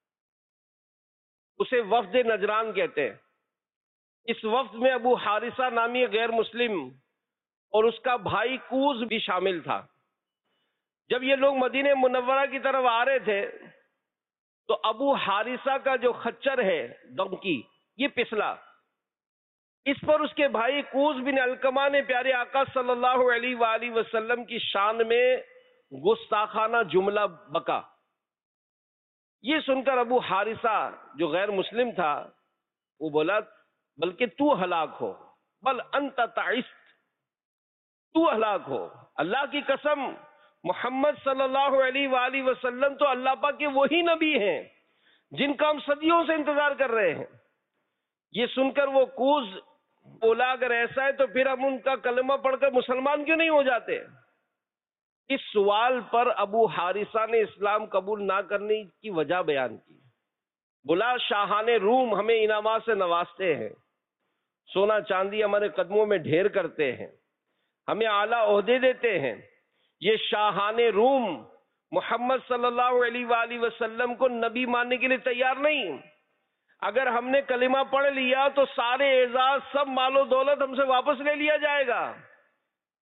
اسے وفد نجران کہتے ہیں۔ اس وفد میں ابو حارثہ نامی غیر مسلم اور اس کا بھائی کوز بھی شامل تھا۔ جب یہ لوگ مدینہ منورہ کی طرف آ رہے تھے تو ابو حارثہ کا جو خچر ہے ڈنکی یہ پسلا، اس پر اس کے بھائی کوز بن علقمہ نے پیارے آقا صلی اللہ علیہ وآلہ وسلم کی شان میں گستاخانہ جملہ بکا۔ یہ سن کر ابو حارثہ جو غیر مسلم تھا وہ بولا بلکہ تو ہلاک ہو، بل انت تعست، تو ہلاک ہو، اللہ کی قسم محمد صلی اللہ علیہ وآلہ وسلم تو اللہ پاک کے وہی نبی ہیں جن کا ہم صدیوں سے انتظار کر رہے ہیں۔ یہ سن کر وہ کوز بولا اگر ایسا ہے تو پھر ہم ان کا کلمہ پڑھ کر مسلمان کیوں نہیں ہو جاتے؟ اس سوال پر ابو حارثہ نے اسلام قبول نہ کرنے کی وجہ بیان کی، بولا شاہان روم ہمیں انعامات سے نوازتے ہیں، سونا چاندی ہمارے قدموں میں ڈھیر کرتے ہیں، ہمیں اعلیٰ عہدے دیتے ہیں، یہ شاہان روم محمد صلی اللہ علیہ وآلہ وسلم کو نبی ماننے کے لیے تیار نہیں۔ اگر ہم نے کلمہ پڑھ لیا تو سارے اعزاز، سب مال و دولت ہم سے واپس لے لیا جائے گا۔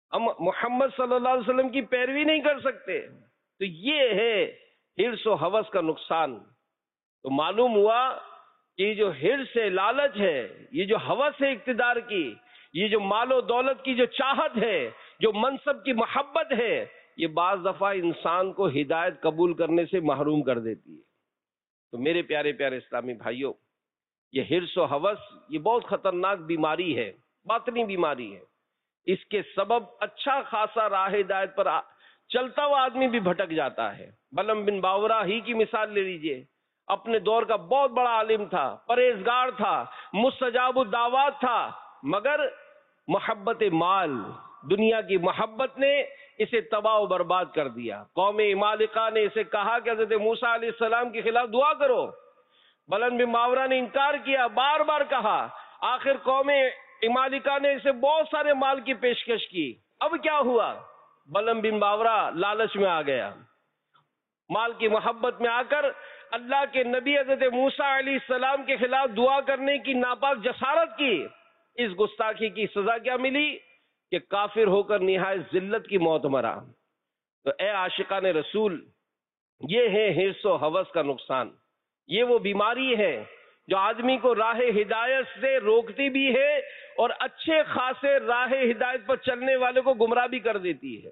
ہم محمد صلی اللہ علیہ وسلم کی پیروی نہیں کر سکتے. تو یہ ہے حرص و ہوس کا نقصان. تو معلوم ہوا کہ یہ جو حرص ہے، لالچ ہے، یہ جو ہوس ہے اقتدار کی، یہ جو مال و دولت کی جو چاہت ہے، جو منصب کی محبت ہے، یہ بعض دفعہ انسان کو ہدایت قبول کرنے سے محروم کر دیتی ہے. تو میرے پیارے پیارے اسلامی بھائیوں، یہ حرص و ہوس یہ بہت خطرناک بیماری ہے، باطنی بیماری ہے. اس کے سبب اچھا خاصا راہ ہدایت پر چلتا ہوا آدمی بھی بھٹک جاتا ہے. بلم بن باورا ہی کی مثال لے لیجئے. اپنے دور کا بہت بڑا عالم تھا، پرہیزگار تھا، مستجاب الدعوات تھا، مگر محبت مال، دنیا کی محبت نے اسے تباہ و برباد کر دیا. قوم عمالقہ نے اسے کہا کہ حضرت موسیٰ علیہ السلام کے خلاف دعا کرو. بلند بن باورا نے انکار کیا، بار بار کہا. آخر قوم عمالقہ نے اسے بہت سارے مال کی پیشکش کی. اب کیا ہوا؟ بلند بن باورا لالچ میں آ گیا، مال کی محبت میں آ کر اللہ کے نبی حضرت موسیٰ علیہ السلام کے خلاف دعا کرنے کی ناپاک جسارت کی. اس گستاخی کی سزا کیا ملی؟ کہ کافر ہو کر نہایت ذلت کی موت مرا. تو اے عاشقان رسول، یہ ہے حرص و ہوس کا نقصان. یہ وہ بیماری ہے جو آدمی کو راہ ہدایت سے روکتی بھی ہے اور اچھے خاصے راہ ہدایت پر چلنے والے کو گمراہ بھی کر دیتی ہے.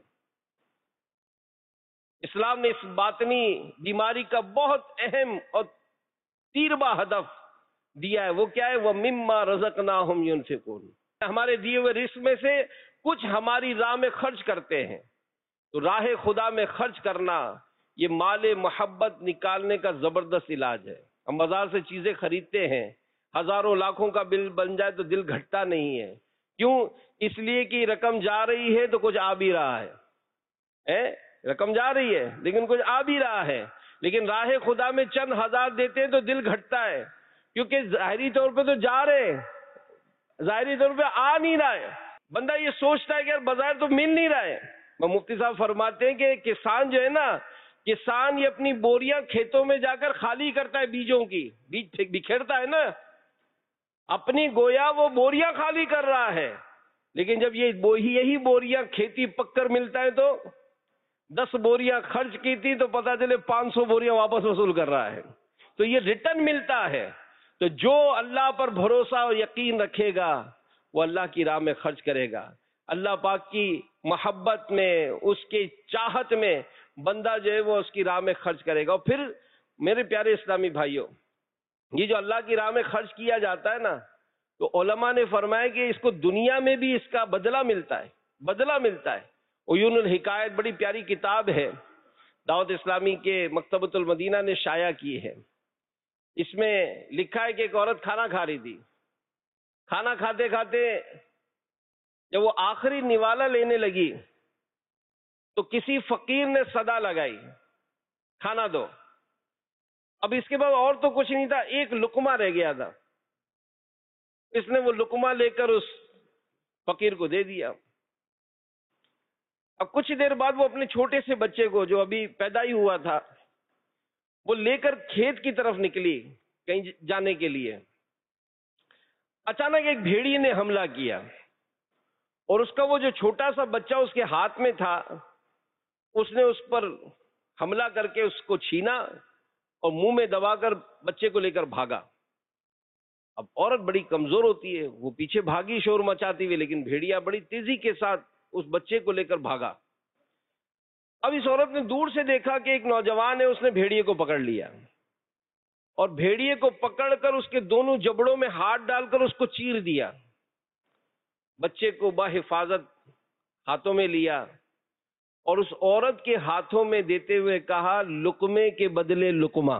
اسلام نے اس باطنی بیماری کا بہت اہم اور تیربا ہدف دیا ہے. وہ کیا ہے؟ وہ مما رزقناہم ينفقون. ہمارے دیے ہوئے رزق میں سے کچھ ہماری راہ میں خرچ کرتے ہیں. تو راہ خدا میں خرچ کرنا یہ مال محبت نکالنے کا زبردست علاج ہے. ہم بازار سے چیزیں خریدتے ہیں، ہزاروں لاکھوں کا بل بن جائے تو دل گھٹتا نہیں ہے. کیوں؟ اس لیے کہ رقم جا رہی ہے تو کچھ آ بھی رہا ہے. رقم جا رہی ہے لیکن کچھ آ بھی رہا ہے. لیکن راہ خدا میں چند ہزار دیتے ہیں تو دل گھٹتا ہے، کیونکہ ظاہری طور پہ تو جا رہے ہیں، ظاہری طور پہ آ نہیں رہا ہے. بندہ یہ سوچتا ہے کہ یار بظاہر تو مل نہیں رہا ہے. مفتی صاحب فرماتے ہیں کہ کسان جو ہے نا، کسان یہ اپنی بوریاں کھیتوں میں جا کر خالی کرتا ہے، بیجوں کی بیج بکھیرتا ہے نا، اپنی گویا وہ بوریاں خالی کر رہا ہے. لیکن جب یہ یہی بوریاں کھیتی پک کر ملتا ہے تو دس بوریاں خرچ کی تھی تو پتہ چلے پانچ سو بوریاں واپس وصول کر رہا ہے. تو یہ ریٹرن ملتا ہے. تو جو اللہ پر بھروسہ اور یقین رکھے گا وہ اللہ کی راہ میں خرچ کرے گا. اللہ پاک کی محبت میں، اس کی چاہت میں بندہ جو ہے وہ اس کی راہ میں خرچ کرے گا. اور پھر میرے پیارے اسلامی بھائیوں، یہ جو اللہ کی راہ میں خرچ کیا جاتا ہے نا، تو علماء نے فرمایا کہ اس کو دنیا میں بھی اس کا بدلہ ملتا ہے، بدلہ ملتا ہے. عیون الحکایت بڑی پیاری کتاب ہے، دعوت اسلامی کے مکتبۃ المدینہ نے شائع کی ہے. اس میں لکھا ہے کہ ایک عورت کھانا کھا رہی تھی. کھانا کھاتے کھاتے جب وہ آخری نوالا لینے لگی تو کسی فقیر نے صدا لگائی، کھانا دو. اب اس کے بعد اور تو کچھ نہیں تھا، ایک لقمہ رہ گیا تھا. اس نے وہ لقمہ لے کر اس فقیر کو دے دیا. اب کچھ دیر بعد وہ اپنے چھوٹے سے بچے کو جو ابھی پیدا ہی ہوا تھا وہ لے کر کھیت کی طرف نکلی کہیں جانے کے لیے. اچانک ایک بھیڑیے نے حملہ کیا اور اس کا وہ جو چھوٹا سا بچہ اس کے ہاتھ میں تھا، اس نے اس پر حملہ کر کے اس کو چھینا اور منہ میں دبا کر بچے کو لے کر بھاگا. اب عورت بڑی کمزور ہوتی ہے، وہ پیچھے بھاگی شور مچاتی ہوئی، لیکن بھیڑیا بڑی تیزی کے ساتھ اس بچے کو لے کر بھاگا. اب اس عورت نے دور سے دیکھا کہ ایک نوجوان ہے، اس نے بھیڑیے کو پکڑ لیا اور بھیڑیے کو پکڑ کر اس کے دونوں جبڑوں میں ہاتھ ڈال کر اس کو چیر دیا. بچے کو بحفاظت ہاتھوں میں لیا اور اس عورت کے ہاتھوں میں دیتے ہوئے کہا، لقمے کے بدلے لقمہ،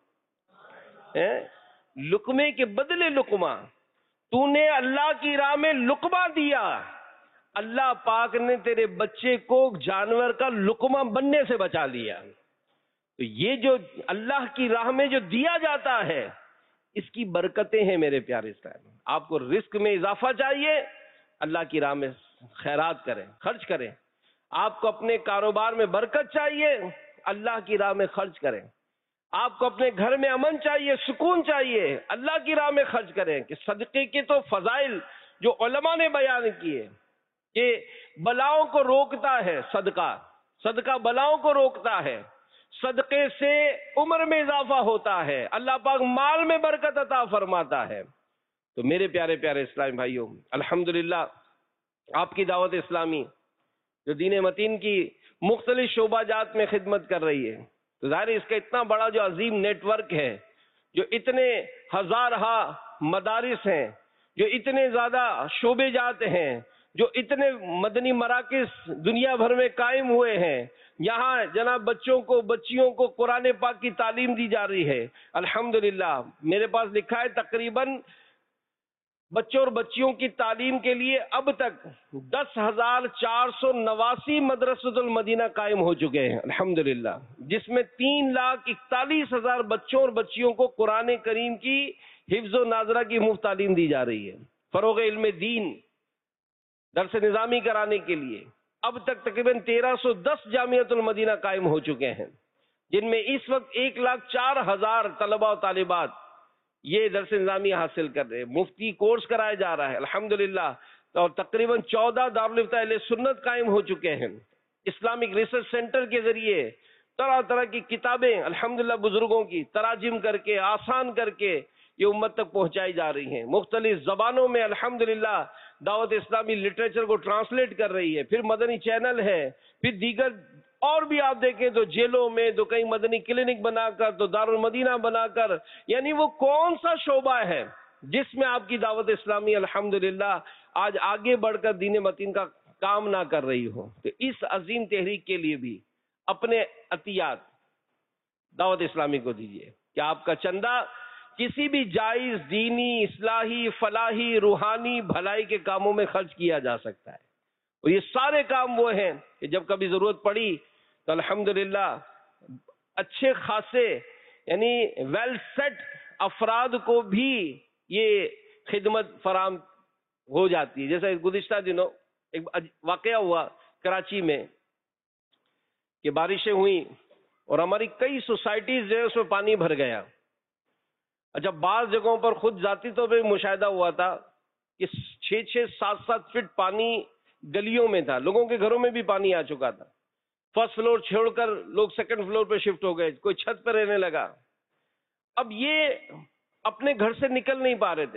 لقمے کے بدلے لقمہ. تو نے اللہ کی راہ میں لقمہ دیا، اللہ پاک نے تیرے بچے کو جانور کا لقمہ بننے سے بچا لیا. تو یہ جو اللہ کی راہ میں جو دیا جاتا ہے اس کی برکتیں ہیں میرے پیارے اسلام. آپ کو رزق میں اضافہ چاہیے، اللہ کی راہ میں خیرات کریں، خرچ کریں. آپ کو اپنے کاروبار میں برکت چاہیے، اللہ کی راہ میں خرچ کریں. آپ کو اپنے گھر میں امن چاہیے، سکون چاہیے، اللہ کی راہ میں خرچ کریں. کہ صدقے کے تو فضائل جو علماء نے بیان کیے، کہ بلاؤں کو روکتا ہے صدقہ، صدقہ بلاؤں کو روکتا ہے، صدقے سے عمر میں اضافہ ہوتا ہے، اللہ پاک مال میں برکت عطا فرماتا ہے۔ تو میرے پیارے پیارے اسلامی بھائیوں، الحمدللہ آپ کی دعوت اسلامی جو دین متین کی مختلف شعبہ جات میں خدمت کر رہی ہے، تو ظاہر ہے اس کا اتنا بڑا جو عظیم نیٹ ورک ہے، جو اتنے ہزارہا مدارس ہیں، جو اتنے زیادہ شعبے جات ہیں، جو اتنے مدنی مراکز دنیا بھر میں قائم ہوئے ہیں، یہاں جناب بچوں کو بچیوں کو قرآن پاک کی تعلیم دی جا رہی ہے۔ الحمدللہ میرے پاس لکھا ہے تقریباً بچوں اور بچیوں کی تعلیم کے لیے اب تک دس ہزار چار سو نواسی مدرسۃ المدینہ قائم ہو چکے ہیں الحمدللہ، جس میں تین لاکھ اکتالیس ہزار بچوں اور بچیوں کو قرآن کریم کی حفظ و ناظرہ کی مفت تعلیم دی جا رہی ہے۔ فروغ علم دین درس نظامی کرانے کے لیے اب تک تقریباً تیرہ سو دس جامعۃ المدینہ قائم ہو چکے ہیں، جن میں اس وقت ایک لاکھ چار ہزار طلبہ و طالبات یہ درس نظامی حاصل کر رہے ہیں، مفتی کورس کرایا جا رہا ہے الحمدللہ، اور تقریباً چودہ دارالفتہ اہل سنت قائم ہو چکے ہیں۔ اسلامک ریسرچ سینٹر کے ذریعے طرح طرح کی کتابیں الحمدللہ بزرگوں کی تراجم کر کے آسان کر کے یہ امت تک پہنچائی جا رہی ہیں۔ مختلف زبانوں میں الحمدللہ دعوت اسلامی لٹریچر کو ٹرانسلیٹ کر رہی ہے، پھر مدنی چینل ہے، پھر دیگر اور بھی آپ دیکھیں تو جیلوں میں تو کئی مدنی کلینک بنا کر، تو دارالمدینہ بنا کر، یعنی وہ کون سا شعبہ ہے جس میں آپ کی دعوت اسلامی الحمدللہ آج آگے بڑھ کر دین متین کا کام نہ کر رہی ہو۔ تو اس عظیم تحریک کے لیے بھی اپنے عطیات دعوت اسلامی کو دیجیے کہ آپ کا چندہ کسی بھی جائز دینی اصلاحی فلاحی روحانی بھلائی کے کاموں میں خرچ کیا جا سکتا ہے، اور یہ سارے کام وہ ہیں کہ جب کبھی ضرورت پڑی تو الحمدللہ اچھے خاصے یعنی ویل سیٹ افراد کو بھی یہ خدمت فراہم ہو جاتی ہے۔ جیسے گزشتہ دنوں ایک واقعہ ہوا کراچی میں کہ بارشیں ہوئیں اور ہماری کئی سوسائٹیز جو ہے اس میں پانی بھر گیا۔ اچھا، بعض جگہوں پر خود ذاتی طور پہ مشاہدہ ہوا تھا کہ چھ چھ سات سات فٹ پانی گلیوں میں تھا، لوگوں کے گھروں میں بھی پانی آ چکا تھا۔ فرسٹ فلور چھوڑ کر لوگ سیکنڈ فلور پہ شفٹ ہو گئے، کوئی چھت پہ رہنے لگا۔ اب یہ اپنے گھر سے نکل نہیں پا رہے تھے،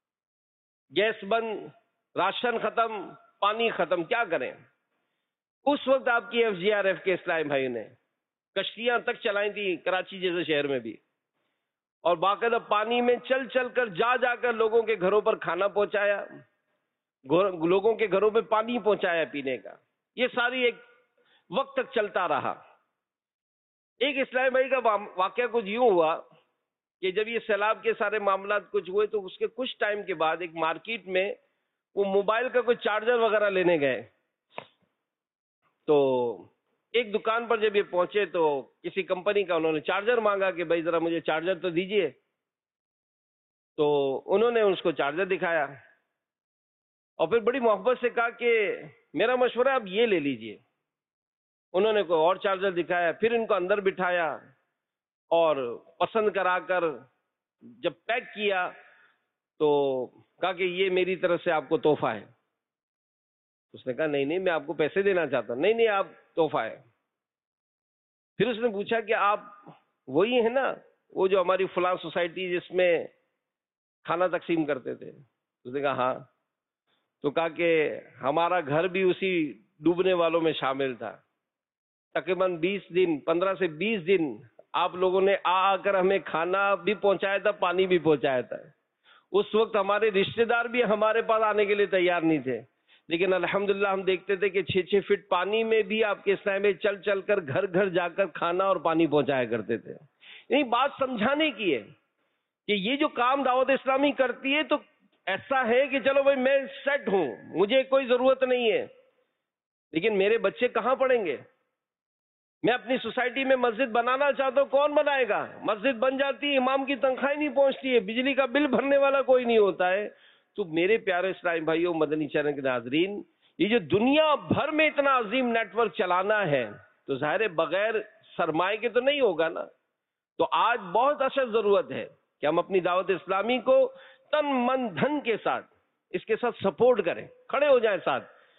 گیس بند، راشن ختم، پانی ختم، کیا کریں؟ اس وقت آپ کی ایف جی آر ایف کے اسلامی بھائیوں نے کشتیاں تک چلائی تھی کراچی جیسے شہر میں بھی، اور باقاعدہ پانی میں چل چل کر جا جا کر لوگوں کے گھروں پر کھانا پہنچایا، لوگوں کے گھروں پہ پانی پہنچایا پینے کا۔ یہ ساری ایک وقت تک چلتا رہا۔ ایک اسلامی بھائی کا واقعہ کچھ یوں ہوا کہ جب یہ سیلاب کے سارے معاملات کچھ ہوئے تو اس کے کچھ ٹائم کے بعد ایک مارکیٹ میں وہ موبائل کا کوئی چارجر وغیرہ لینے گئے، تو ایک دکان پر جب یہ پہنچے تو کسی کمپنی کا انہوں نے چارجر مانگا کہ بھائی ذرا مجھے چارجر تو دیجئے۔ تو انہوں نے اس کو چارجر دکھایا اور پھر بڑی محبت سے کہا کہ میرا مشورہ ہے آپ یہ لے لیجئے۔ انہوں نے کوئی اور چارجر دکھایا، پھر ان کو اندر بٹھایا اور پسند کرا کر جب پیک کیا تو کہا کہ یہ میری طرف سے آپ کو تحفہ ہے۔ اس نے کہا نہیں نہیں میں آپ کو پیسے دینا چاہتا ہوں۔ نہیں نہیں آپ تحفہ ہے۔ پھر اس نے پوچھا کہ آپ وہی ہیں نا وہ جو ہماری فلاں سوسائٹی جس میں کھانا تقسیم کرتے تھے؟ اس نے کہا ہاں۔ تو کہا کہ ہمارا گھر بھی اسی ڈوبنے والوں میں شامل تھا، تقریباً بیس دن پندرہ سے بیس دن آپ لوگوں نے آ آ کر ہمیں کھانا بھی پہنچایا تھا، پانی بھی پہنچایا تھا۔ اس وقت ہمارے رشتہ دار بھی ہمارے پاس آنے کے لیے تیار نہیں تھے، لیکن الحمدللہ ہم دیکھتے تھے کہ چھ چھ فٹ پانی میں بھی آپ کے اسلام میں چل چل کر گھر گھر جا کر کھانا اور پانی پہنچایا کرتے تھے۔ یعنی بات سمجھانے کی ہے کہ یہ جو کام دعوت اسلامی کرتی ہے تو ایسا ہے کہ چلو بھائی میں سیٹ ہوں، مجھے کوئی ضرورت نہیں ہے، لیکن میرے بچے کہاں پڑھیں گے؟ میں اپنی سوسائٹی میں مسجد بنانا چاہتا ہوں، کون بنائے گا؟ مسجد بن جاتی ہے، امام کی تنخواہ نہیں پہنچتی ہے، بجلی کا بل بھرنے والا کوئی نہیں ہوتا ہے۔ تو میرے پیارے اسلامی بھائیوں، مدنی چینل کے ناظرین، یہ جو دنیا بھر میں اتنا عظیم نیٹ ورک چلانا ہے تو ظاہر بغیر سرمائے کے تو نہیں ہوگا نا۔ تو آج بہت اشد ضرورت ہے کہ ہم اپنی دعوت اسلامی کو تن من دھن کے ساتھ اس کے ساتھ سپورٹ کریں، کھڑے ہو جائیں ساتھ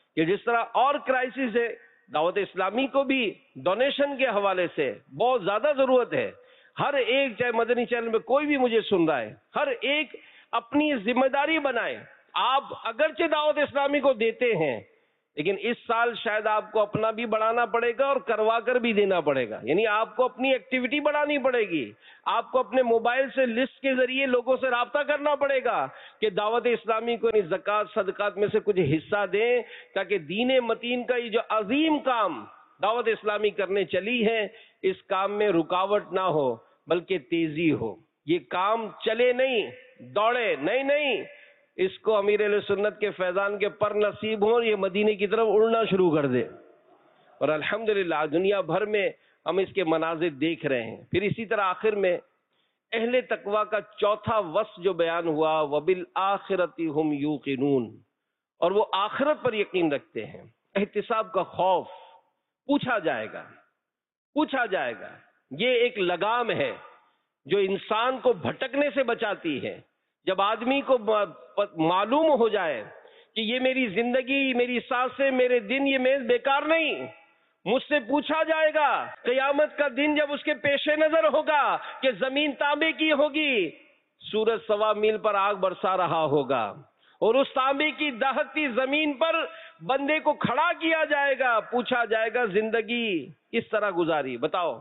کہ جس طرح اور کرائسس ہے، دعوت اسلامی کو بھی ڈونیشن کے حوالے سے بہت زیادہ ضرورت ہے. ہر ایک، چاہے مدنی چینل میں کوئی بھی مجھے سن رہا ہے، ہر ایک اپنی ذمہ داری بنائے. آپ اگرچہ دعوت اسلامی کو دیتے ہیں، لیکن اس سال شاید آپ کو اپنا بھی بڑھانا پڑے گا اور کروا کر بھی دینا پڑے گا. یعنی آپ کو اپنی ایکٹیویٹی بڑھانی پڑے گی. آپ کو اپنے موبائل سے لسٹ کے ذریعے لوگوں سے رابطہ کرنا پڑے گا کہ دعوت اسلامی کو زکوٰۃ صدقات میں سے کچھ حصہ دیں، تاکہ دین متین کا یہ جو عظیم کام دعوت اسلامی کرنے چلی ہے، اس کام میں رکاوٹ نہ ہو بلکہ تیزی ہو. یہ کام چلے نہیں، دوڑے نہیں نہیں اس کو امیر اہل سنت کے فیضان کے پر نصیب ہوں اور یہ مدینے کی طرف اڑنا شروع کر دے. اور الحمدللہ دنیا بھر میں ہم اس کے مناظر دیکھ رہے ہیں. پھر اسی طرح آخر میں اہل تقویٰ کا چوتھا وصف جو بیان ہوا، وَبِالْآخِرَةِ هُمْ يُوقِنُونَ، اور وہ آخرت پر یقین رکھتے ہیں. احتساب کا خوف. پوچھا جائے گا پوچھا جائے گا یہ ایک لگام ہے جو انسان کو بھٹکنے سے بچاتی ہے. جب آدمی کو معلوم ہو جائے کہ یہ میری زندگی، میری سانسیں، میرے دن، یہ میں بیکار نہیں، مجھ سے پوچھا جائے گا. قیامت کا دن جب اس کے پیش نظر ہوگا کہ زمین تانبے کی ہوگی، سورج سوا میل پر آگ برسا رہا ہوگا، اور اس تانبے کی دہتی زمین پر بندے کو کھڑا کیا جائے گا. پوچھا جائے گا زندگی کس طرح گزاری، بتاؤ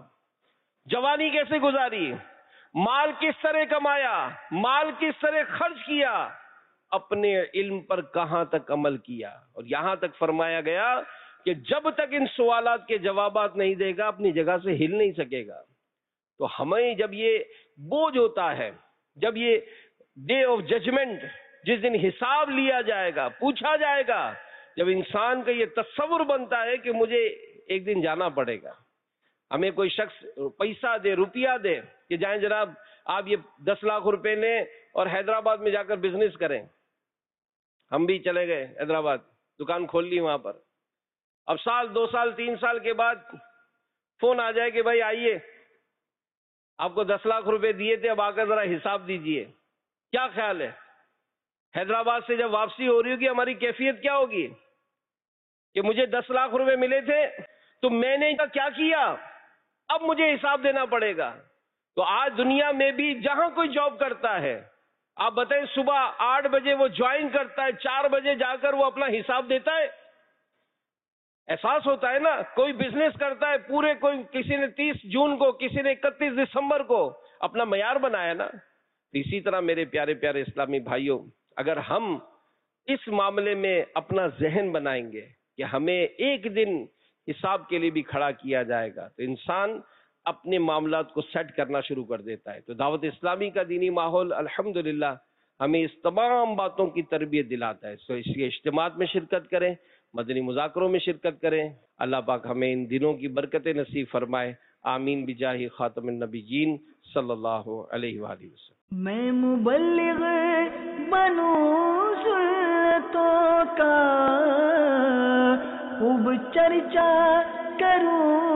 جوانی کیسے گزاری، مال کس طرح کمایا، مال کس طرح خرچ کیا، اپنے علم پر کہاں تک عمل کیا. اور یہاں تک فرمایا گیا کہ جب تک ان سوالات کے جوابات نہیں دے گا اپنی جگہ سے ہل نہیں سکے گا. تو ہمیں جب یہ بوجھ ہوتا ہے، جب یہ ڈے آف ججمنٹ، جس دن حساب لیا جائے گا، پوچھا جائے گا، جب انسان کا یہ تصور بنتا ہے کہ مجھے ایک دن جانا پڑے گا، ہمیں کوئی شخص پیسہ دے، روپیہ دے کہ جائیں جناب آپ یہ دس لاکھ روپے لیں اور حیدرآباد میں جا کر بزنس کریں. ہم بھی چلے گئے حیدرآباد، دکان کھول لی وہاں پر. اب سال دو سال تین سال کے بعد فون آ جائے کہ بھائی آئیے، آپ کو دس لاکھ روپے دیے تھے، اب آ کر ذرا حساب دیجئے. کیا خیال ہے حیدرآباد سے جب واپسی ہو رہی ہوگی ہماری کیفیت کیا ہوگی کہ مجھے دس لاکھ روپے ملے تھے تو میں نے کیا کیا، اب مجھے حساب دینا پڑے گا. تو آج دنیا میں بھی جہاں کوئی جاب کرتا ہے، آپ بتائیں صبح آٹھ بجے وہ جوائن کرتا ہے، چار بجے جا کر وہ اپنا حساب دیتا ہے. احساس ہوتا ہے نا. کوئی بزنس کرتا ہے، پورے کوئی کسی نے تیس جون کو، کسی نے اکتیس دسمبر کو اپنا معیار بنایا نا. اسی طرح میرے پیارے پیارے اسلامی بھائیوں، اگر ہم اس معاملے میں اپنا ذہن بنائیں گے کہ ہمیں ایک دن حساب کے لیے بھی کھڑا کیا جائے گا، تو انسان اپنے معاملات کو سیٹ کرنا شروع کر دیتا ہے. تو دعوت اسلامی کا دینی ماحول الحمدللہ ہمیں اس تمام باتوں کی تربیت دلاتا ہے. سو اس کے اجتماعات میں شرکت کریں، مدنی مذاکروں میں شرکت کریں. اللہ پاک ہمیں ان دنوں کی برکتیں نصیب فرمائے. آمین بجاہ خاتم النبیین صلی اللہ علیہ وآلہ وسلم. میں مبلغ بنوں سنتوں کا خوب چرچا کروں